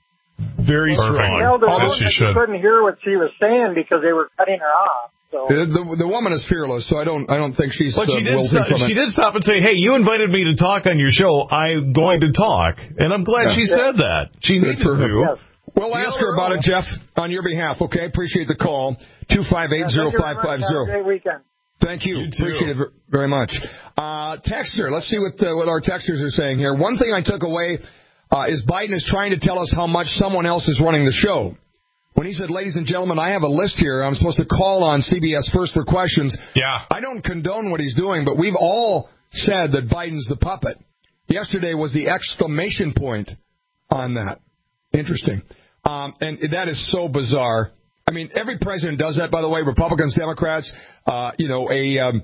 very Perfect. strong. Well, the As she should. couldn't hear what she was saying because they were cutting her off. So. The, the the woman is fearless, so I don't I don't think she's. But she uh, did stop, from she it. did stop and say, "Hey, you invited me to talk on your show. I'm going to talk," and I'm glad yeah. she yeah. said that. She Good needed to. Yes. We'll ask her about it, Jeff, on your behalf. Okay, appreciate the call. Two five eight zero five five zero. Great weekend. Thank you. you Appreciate it very much. Uh, texter, let's see what uh, what our texters are saying here. One thing I took away uh, is Biden is trying to tell us how much someone else is running the show. When he said, ladies and gentlemen, I have a list here. I'm supposed to call on C B S First for questions. Yeah. I don't condone what he's doing, but we've all said that Biden's the puppet. Yesterday was the exclamation point on that. Interesting. Um, and that is so bizarre. I mean, every president does that, by the way, Republicans, Democrats. Uh, you know, a um,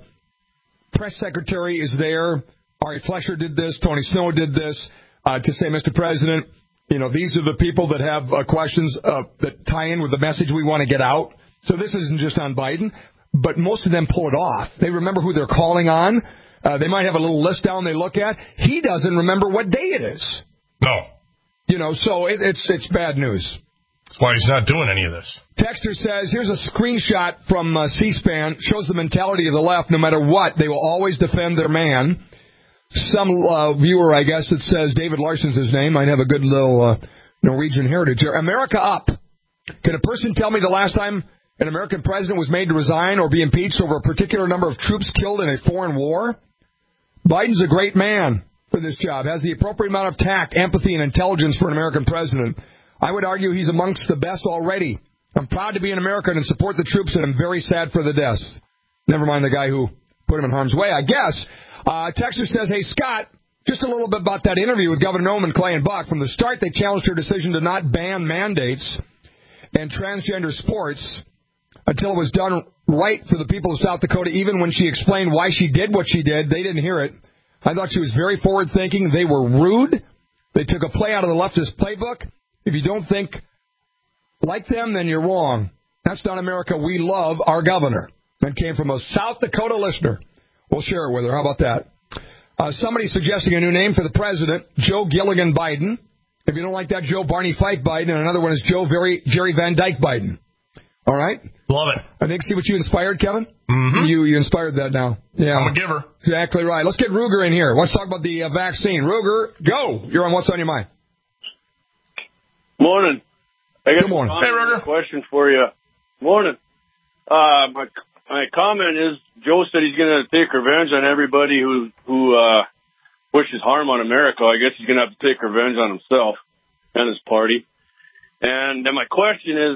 press secretary is there. Ari Fleischer did this. Tony Snow did this uh, to say, Mister President, you know, these are the people that have uh, questions uh, that tie in with the message we want to get out. So this isn't just on Biden, but most of them pull it off. They remember who they're calling on. Uh, they might have a little list down they look at. He doesn't remember what day it is. No. You know, so it, it's it's bad news. That's why he's not doing any of this. Texter says, here's a screenshot from uh, C-SPAN. Shows the mentality of the left. No matter what, they will always defend their man. Some uh, viewer, I guess, that says David Larson's his name. Might have a good little uh, Norwegian heritage here. America up. Can a person tell me the last time an American president was made to resign or be impeached over a particular number of troops killed in a foreign war? Biden's a great man for this job. Has the appropriate amount of tact, empathy, and intelligence for an American president. I would argue he's amongst the best already. I'm proud to be an American and support the troops, and I'm very sad for the deaths. Never mind the guy who put him in harm's way, I guess. Uh, Texter says, hey, Scott, just a little bit about that interview with Governor Noem and Clay and Buck. From the start, they challenged her decision to not ban mandates and transgender sports until it was done right for the people of South Dakota. Even when she explained why she did what she did, they didn't hear it. I thought she was very forward-thinking. They were rude. They took a play out of the leftist playbook. If you don't think like them, then you're wrong. That's not America. We love our governor. That came from a South Dakota listener. We'll share it with her. How about that? Uh, somebody suggesting a new name for the president, Joe Gilligan Biden. If you don't like that, Joe Barney Fife Biden. And another one is Joe Very, Jerry Van Dyke Biden. All right? Love it. I think, see what you inspired, Kevin? Mm-hmm. You you inspired that now. Yeah. I'm a giver. Exactly right. Let's get Ruger in here. Let's talk about the uh, vaccine. Ruger, go. You're on What's on Your Mind. Morning. I got Good morning. a hey, Ruger. question for you. Morning. Uh, my my comment is, Joe said he's going to take revenge on everybody who who uh, wishes harm on America. I guess he's going to have to take revenge on himself and his party. And then my question is,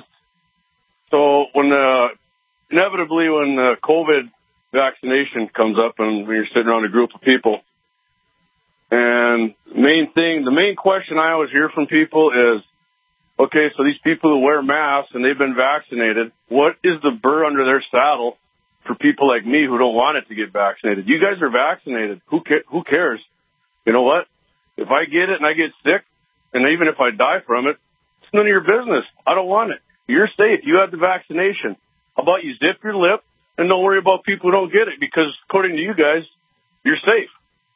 so when uh, inevitably when the COVID vaccination comes up and when you're sitting around a group of people, and main thing, the main question I always hear from people is, okay, so these people who wear masks and they've been vaccinated, what is the burr under their saddle for people like me who don't want it to get vaccinated? You guys are vaccinated. Who ca- who cares? You know what? If I get it and I get sick, and even if I die from it, it's none of your business. I don't want it. You're safe. You have the vaccination. How about you zip your lip and don't worry about people who don't get it, because according to you guys, you're safe.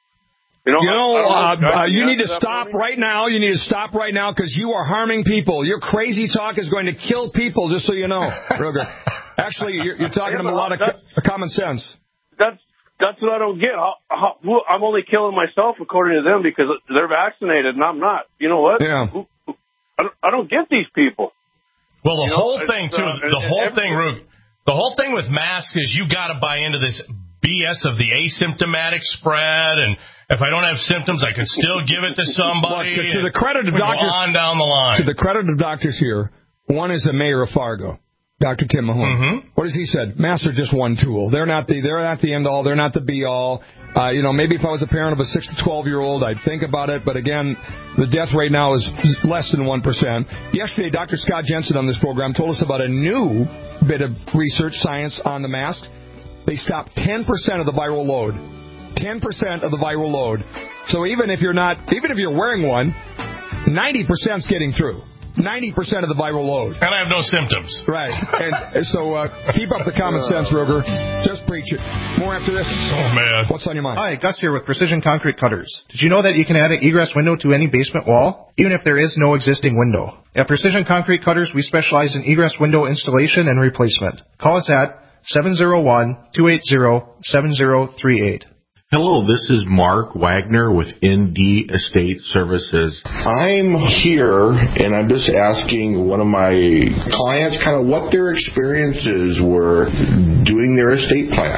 You know, you, know, I, I know uh, uh, you need to that stop right now. You need to stop right now because you are harming people. Your crazy talk is going to kill people, just so you know, Ruger. Actually, you're, you're talking yeah, to them a lot of co- common sense. That's that's what I don't get. How, how, who, I'm only killing myself according to them because they're vaccinated and I'm not. You know what? Yeah. Who, who, I, don't, I don't get these people. Well, the you whole know, thing, too, uh, the whole every, thing, Ruger, the whole thing with masks is you got to buy into this B S of the asymptomatic spread, and if I don't have symptoms, I can still give it to somebody. Look, to the credit of we doctors, go on down the line. To the credit of doctors here, one is the mayor of Fargo, Doctor Tim Mahone. Mm-hmm. What has he said? Masks are just one tool. They're not the they're not the end all. They're not the be all. Uh, you know, maybe if I was a parent of a six to twelve year old, I'd think about it. But again, the death rate now is less than one percent. Yesterday, Doctor Scott Jensen on this program told us about a new bit of research science on the masks. They stopped ten percent of the viral load. ten percent of the viral load. So even if you're not, even if you're wearing one, ninety percent is getting through. ninety percent of the viral load. And I have no symptoms. Right. And so uh, keep up the common sense, Ruger. Just preach it. More after this. Oh, man. What's on your mind? Hi, Gus here with Precision Concrete Cutters. Did you know that you can add an egress window to any basement wall, even if there is no existing window? At Precision Concrete Cutters, we specialize in egress window installation and replacement. Call us at seven oh one, two eight zero, seven oh three eight. Hello, this is Mark Wagner with N D Estate Services. I'm here, and I'm just asking one of my clients kind of what their experiences were doing their estate plan.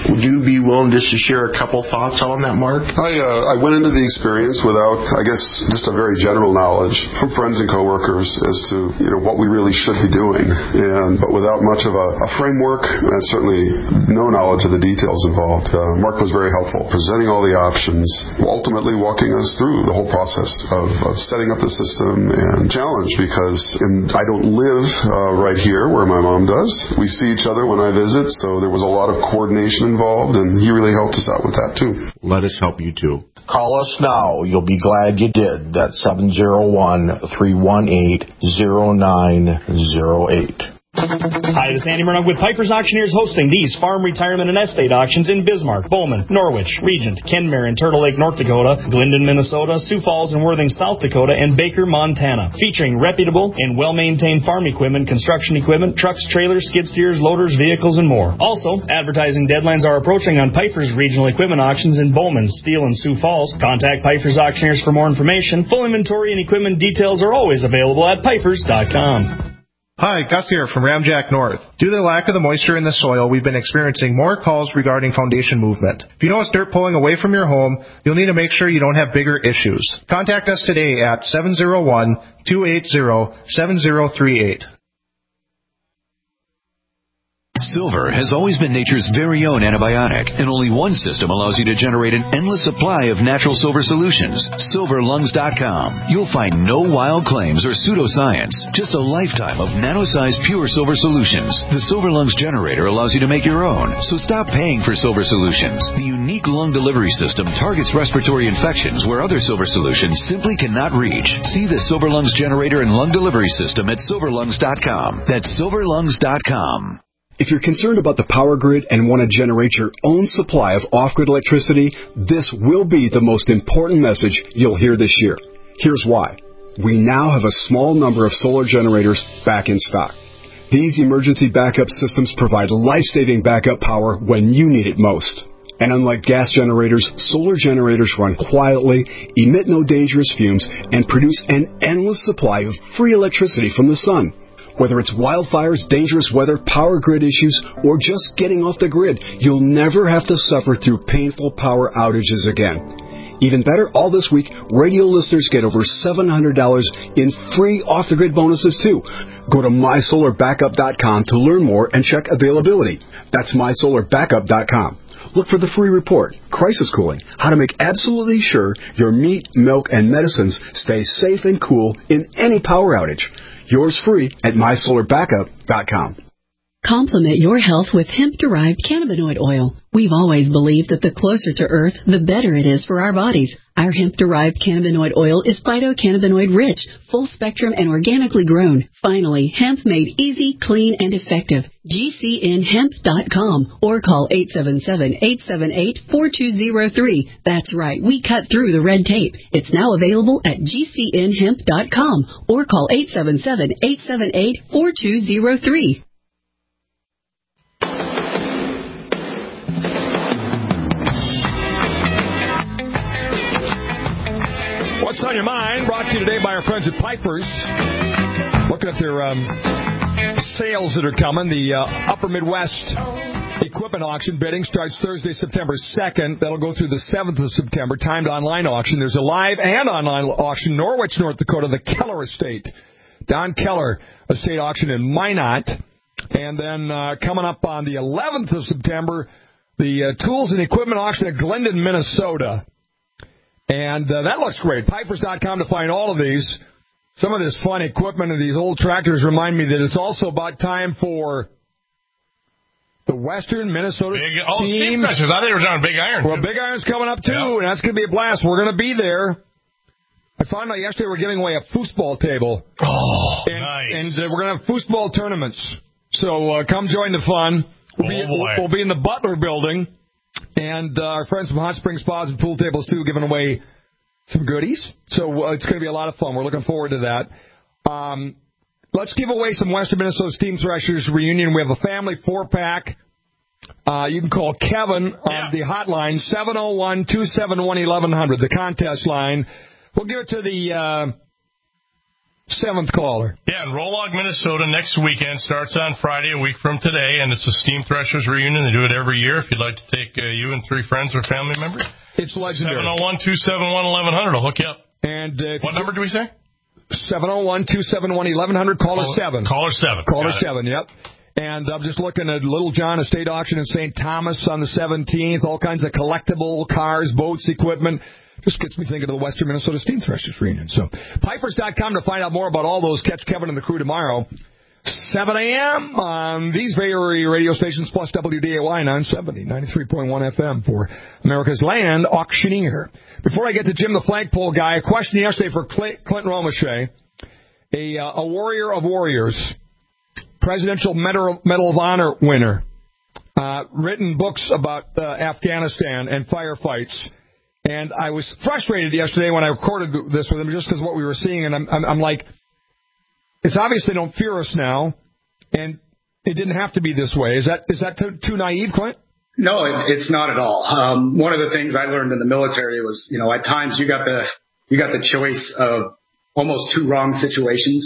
Would you be willing just to share a couple thoughts on that, Mark? I uh, I went into the experience without, I guess, just a very general knowledge from friends and coworkers as to, you know, what we really should be doing, and but without much of a, a framework and certainly no knowledge of the details involved. Uh, Mark was very helpful, presenting all the options, ultimately walking us through the whole process of, of setting up the system and challenge, because in, I don't live uh, right here where my mom does. We see each other when I visit, so there was a lot of coordination involved, and he really helped us out with that too. Let us help you too. Call us now. You'll be glad you did. That's seven oh one, three one eight, oh nine oh eight. Hi, this is Andy Murdoch with Piper's Auctioneers, hosting these farm, retirement, and estate auctions in Bismarck, Bowman, Norwich, Regent, Kenmare, and Turtle Lake, North Dakota, Glendon, Minnesota, Sioux Falls and Worthing, South Dakota, and Baker, Montana, featuring reputable and well-maintained farm equipment, construction equipment, trucks, trailers, skid steers, loaders, vehicles, and more. Also, advertising deadlines are approaching on Piper's regional equipment auctions in Bowman, Steele, and Sioux Falls. Contact Piper's Auctioneers for more information. Full inventory and equipment details are always available at pipers dot com. Hi, Gus here from Ramjack North. Due to the lack of the moisture in the soil, we've been experiencing more calls regarding foundation movement. If you notice dirt pulling away from your home, you'll need to make sure you don't have bigger issues. Contact us today at seven oh one, two eight zero, seven zero three eight. Silver has always been nature's very own antibiotic, and only one system allows you to generate an endless supply of natural silver solutions. silver lungs dot com. You'll find no wild claims or pseudoscience, just a lifetime of nano-sized pure silver solutions. The Silver Lungs generator allows you to make your own, so stop paying for silver solutions. The unique lung delivery system targets respiratory infections where other silver solutions simply cannot reach. See the Silver Lungs generator and lung delivery system at silver lungs dot com. That's silver lungs dot com. If you're concerned about the power grid and want to generate your own supply of off-grid electricity, this will be the most important message you'll hear this year. Here's why. We now have a small number of solar generators back in stock. These emergency backup systems provide life-saving backup power when you need it most. And unlike gas generators, solar generators run quietly, emit no dangerous fumes, and produce an endless supply of free electricity from the sun. Whether it's wildfires, dangerous weather, power grid issues, or just getting off the grid, you'll never have to suffer through painful power outages again. Even better, all this week, radio listeners get over seven hundred dollars in free off-the-grid bonuses, too. Go to my solar backup dot com to learn more and check availability. That's my solar backup dot com. Look for the free report, Crisis Cooling, how to make absolutely sure your meat, milk, and medicines stay safe and cool in any power outage. Yours free at my solar backup dot com. Complement your health with hemp-derived cannabinoid oil. We've always believed that the closer to Earth, the better it is for our bodies. Our hemp-derived cannabinoid oil is phytocannabinoid-rich, full-spectrum, and organically grown. Finally, hemp made easy, clean, and effective. G C N hemp dot com or call eight seven seven, eight seven eight, four two zero three. That's right, we cut through the red tape. It's now available at G C N hemp dot com or call eight seven seven, eight seven eight, four two zero three. What's on your mind? Brought to you today by our friends at Piper's. Looking at their um, sales that are coming. The uh, Upper Midwest Equipment Auction bidding starts Thursday, September second. That'll go through the seventh of September. Timed online auction. There's a live and online auction. Norwich, North Dakota, the Keller Estate. Don Keller Estate Auction in Minot. And then uh, coming up on the eleventh of September, the uh, Tools and Equipment Auction at Glendon, Minnesota. And uh, that looks great. Pipers dot com to find all of these. Some of this fun equipment of these old tractors remind me that it's also about time for the Western Minnesota big, oh, Steam. I thought they were down Big Iron. Well, too. Big Iron's coming up, too, yep. and that's going to be a blast. We're going to be there. I found out yesterday we're giving away a foosball table. Oh, and, nice. And uh, we're going to have foosball tournaments. So uh, come join the fun. We'll, oh, be, boy. we'll be in the Butler building. And uh, our friends from Hot Springs Spas and Pool Tables, too, giving away some goodies. So uh, it's going to be a lot of fun. We're looking forward to that. Um, let's give away some Western Minnesota Steam Threshers reunion. We have a family four-pack. Uh, you can call Kevin on yeah. the hotline, seven oh one, two seven one, eleven hundred, the contest line. We'll give it to the uh, Seventh caller. Yeah, and Rolog, Minnesota next weekend starts on Friday, a week from today, and it's a Steam Threshers reunion. They do it every year. If you'd like to take uh, you and three friends or family members, it's legendary. seven oh one, two seven one, eleven hundred. I'll hook you up. And uh, what number do we say? seven oh one, two seven one, eleven hundred. Caller seven. Caller seven. Caller Got seven. Yep. And I'm just looking at Little John Estate Auction in Saint Thomas on the seventeenth. All kinds of collectible cars, boats, equipment. Just gets me thinking of the Western Minnesota Steam Threshers reunion. So, Pipers dot com to find out more about all those. Catch Kevin and the crew tomorrow, seven a.m. on these very radio stations, plus W D A Y nine seventy, ninety-three point one F M for America's Land Auctioneer. Before I get to Jim the Flagpole Guy, a question yesterday for Clinton Romeshay, a, uh, a warrior of warriors, Presidential Medal, Medal of Honor winner, uh, written books about uh, Afghanistan and firefights. And I was frustrated yesterday when I recorded this with him just because of what we were seeing. And I'm, I'm, I'm like, it's obvious they don't fear us now, and it didn't have to be this way. Is that is that too, too naive, Clint? No, it, it's not at all. Um, one of the things I learned in the military was, you know, at times you got the you got the choice of almost two wrong situations.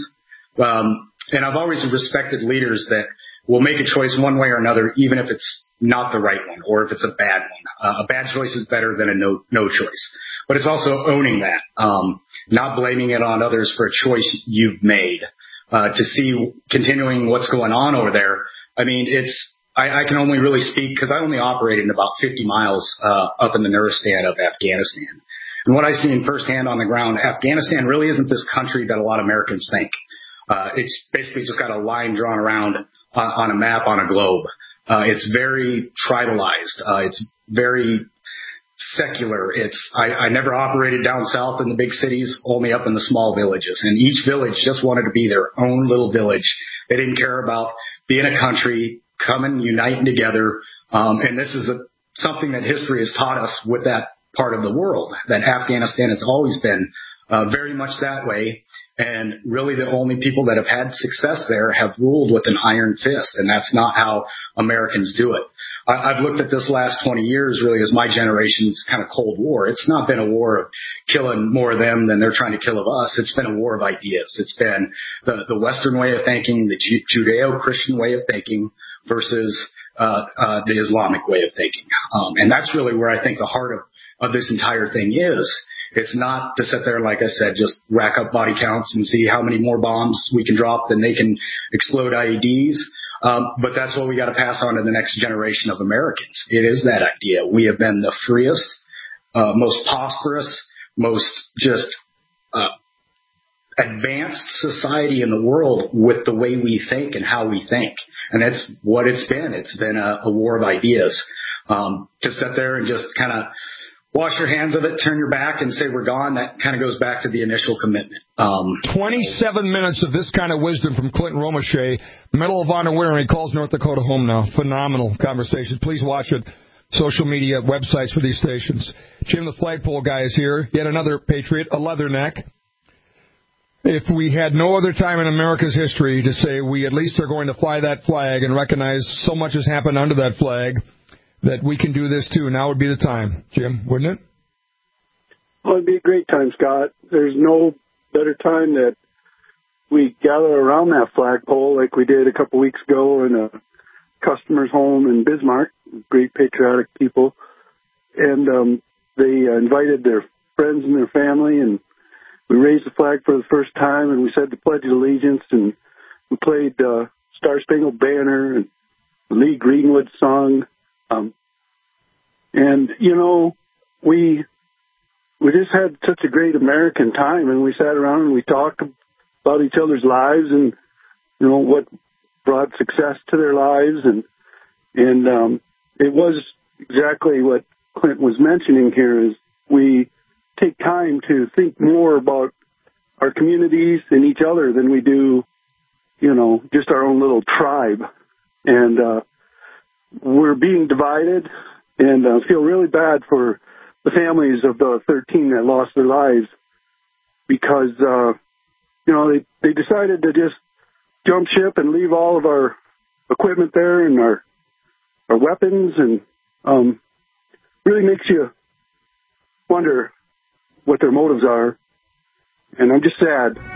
Um, and I've always respected leaders that will make a choice one way or another, even if it's not the right one or if it's a bad one. Uh, a bad choice is better than a no no choice. But it's also owning that, um, not blaming it on others for a choice you've made. Uh, to see continuing what's going on over there. I mean, it's, I, I can only really speak because I only operated in about fifty miles, uh, up in the Nuristan of Afghanistan. And what I've seen firsthand on the ground, Afghanistan really isn't this country that a lot of Americans think. Uh, it's basically just got a line drawn around on, on a map on a globe. Uh, it's very tribalized. Uh, it's very secular. It's, I, I never operated down south in the big cities, only up in the small villages. And each village just wanted to be their own little village. They didn't care about being a country, coming, uniting together. Um, and this is a, something that history has taught us with that part of the world, that Afghanistan has always been uh, very much that way. And really the only people that have had success there have ruled with an iron fist. And that's not how Americans do it. I've looked at this last twenty years really as my generation's kind of Cold War. It's not been a war of killing more of them than they're trying to kill of us. It's been a war of ideas. It's been the, the Western way of thinking, the Judeo-Christian way of thinking versus uh, uh, the Islamic way of thinking. Um, and that's really where I think the heart of, of this entire thing is. It's not to sit there, like I said, just rack up body counts and see how many more bombs we can drop than they can explode I E Ds. Um, but that's what we got to pass on to the next generation of Americans. It is that idea. We have been the freest, uh, most prosperous, most just uh, advanced society in the world with the way we think and how we think. And that's what it's been. It's been a, a war of ideas. Um, to sit there and just kind of wash your hands of it, turn your back, and say we're gone, that kind of goes back to the initial commitment. Um, twenty-seven minutes of this kind of wisdom from Clinton Romeshay, Medal of Honor winner. He calls North Dakota home now. Phenomenal conversation. Please watch it. Social media, websites for these stations. Jim the Flagpole Guy is here. Yet another patriot, a leatherneck. If we had no other time in America's history to say we at least are going to fly that flag and recognize so much has happened under that flag, that we can do this too. Now would be the time, Jim, wouldn't it? Well, it'd be a great time, Scott. There's no better time that we gather around that flagpole like we did a couple weeks ago in a customer's home in Bismarck. Great patriotic people. And um, they uh, invited their friends and their family, and we raised the flag for the first time, and we said the Pledge of Allegiance, and we played uh, Star Spangled Banner and Lee Greenwood's song. Um, and, you know, we we just had such a great American time, and we sat around and we talked about each other's lives and, you know, what brought success to their lives. And, and um, it was exactly what Clint was mentioning here is we take time to think more about our communities and each other than we do, you know, just our own little tribe. And, uh, we're being divided, and I uh, feel really bad for the families of the thirteen that lost their lives because, uh, you know, they, they decided to just jump ship and leave all of our equipment there and our, our weapons, and um, really makes you wonder what their motives are. And I'm just sad.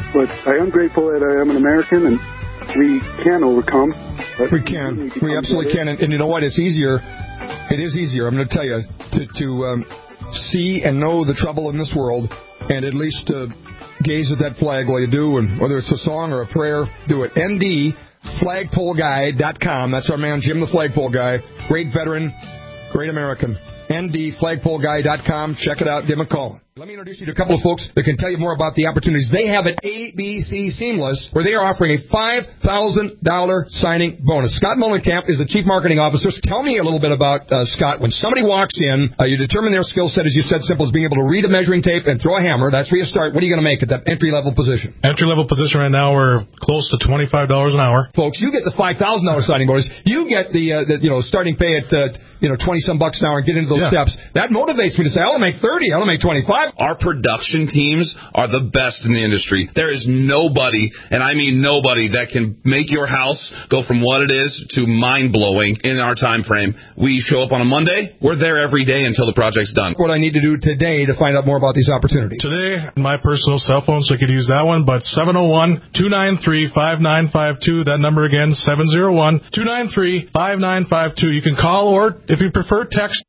but I am grateful that I am an American, and we can overcome. We can. We absolutely can. And, and you know what? It's easier. It is easier, I'm going to tell you, to, to um, see and know the trouble in this world and at least uh, gaze at that flag while you do, and whether it's a song or a prayer, do it. N D flagpole guy dot com. That's our man, Jim the Flagpole Guy. Great veteran, great American. N D flagpole guy dot com. Check it out. Give him a call. Let me introduce you to a couple of folks that can tell you more about the opportunities they have at A B C Seamless, where they are offering a five thousand dollars signing bonus. Scott Mullenkamp is the Chief Marketing Officer. Tell me a little bit about uh, Scott. When somebody walks in, uh, you determine their skill set, as you said, simple as being able to read a measuring tape and throw a hammer. That's where you start. What are you going to make at that entry-level position? Entry-level position right now, we're close to twenty-five dollars an hour. Folks, you get the five thousand dollars signing bonus. You get the, uh, the you know, starting pay at uh, you know twenty-some bucks an hour and get into those yeah. steps. That motivates me to say, I want to make thirty. I want to make twenty-five. Our production teams are the best in the industry. There is nobody, and I mean nobody, that can make your house go from what it is to mind-blowing in our time frame. We show up on a Monday. We're there every day until the project's done. What I need to do today to find out more about these opportunities? Today, my personal cell phone, so I could use that one, but seven oh one, two nine three, five nine five two. That number again, seven oh one, two nine three, five nine five two. You can call, or if you prefer, text.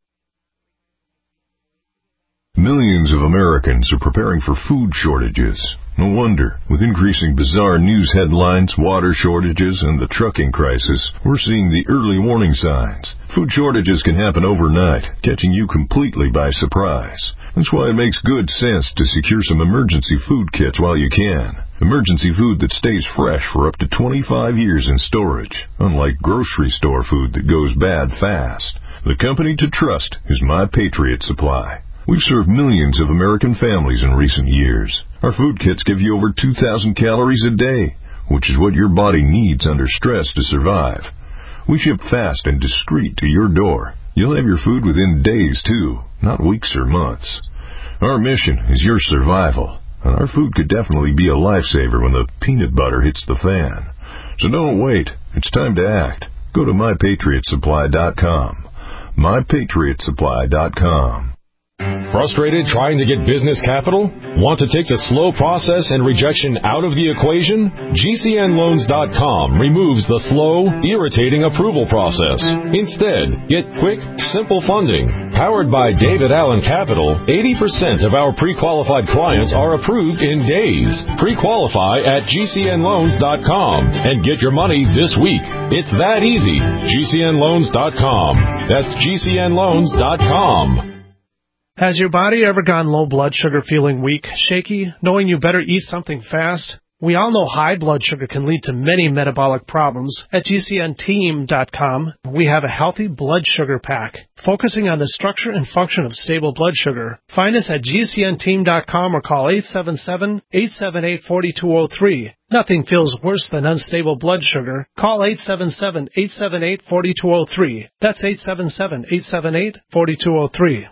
Millions of Americans are preparing for food shortages. No wonder. With increasing bizarre news headlines, water shortages, and the trucking crisis, we're seeing the early warning signs. Food shortages can happen overnight, catching you completely by surprise. That's why it makes good sense to secure some emergency food kits while you can. Emergency food that stays fresh for up to twenty-five years in storage, unlike grocery store food that goes bad fast. The company to trust is My Patriot Supply. We've served millions of American families in recent years. Our food kits give you over two thousand calories a day, which is what your body needs under stress to survive. We ship fast and discreet to your door. You'll have your food within days, too, not weeks or months. Our mission is your survival, and our food could definitely be a lifesaver when the peanut butter hits the fan. So don't wait. It's time to act. Go to my patriot supply dot com. my patriot supply dot com. Frustrated trying to get business capital? Want to take the slow process and rejection out of the equation? G C N loans dot com removes the slow, irritating approval process. Instead, get quick, simple funding. Powered by David Allen Capital, eighty percent of our pre-qualified clients are approved in days. Pre-qualify at G C N loans dot com and get your money this week. It's that easy. G C N loans dot com. That's G C N loans dot com. Has your body ever gone low blood sugar, feeling weak, shaky, knowing you better eat something fast? We all know high blood sugar can lead to many metabolic problems. At G C N team dot com, we have a healthy blood sugar pack, focusing on the structure and function of stable blood sugar. Find us at G C N team dot com or call eight seven seven, eight seven eight, four two zero three. Nothing feels worse than unstable blood sugar. Call eight seven seven, eight seven eight, four two zero three. That's eight seven seven, eight seven eight, four two zero three.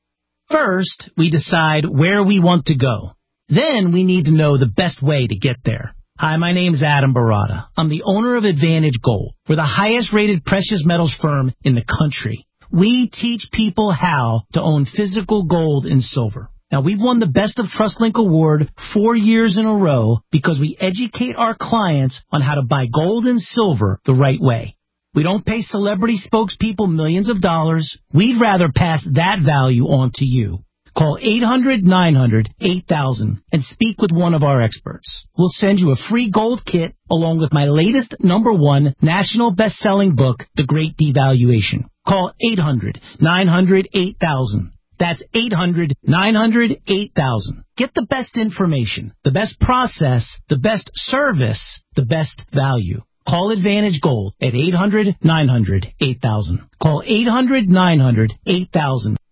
First, we decide where we want to go. Then we need to know the best way to get there. Hi, my name's Adam Barada. I'm the owner of Advantage Gold. We're the highest rated precious metals firm in the country. We teach people how to own physical gold and silver. Now, we've won the Best of TrustLink Award four years in a row because we educate our clients on how to buy gold and silver the right way. We don't pay celebrity spokespeople millions of dollars. We'd rather pass that value on to you. Call eight hundred, nine hundred, eight thousand and speak with one of our experts. We'll send you a free gold kit along with my latest number one national best-selling book, The Great Devaluation. Call eight hundred, nine hundred, eight thousand. That's eight hundred, nine hundred, eight thousand. Get the best information, the best process, the best service, the best value. Call Advantage Gold at eight hundred, nine hundred, eight thousand. Call eight hundred, nine hundred, eight thousand.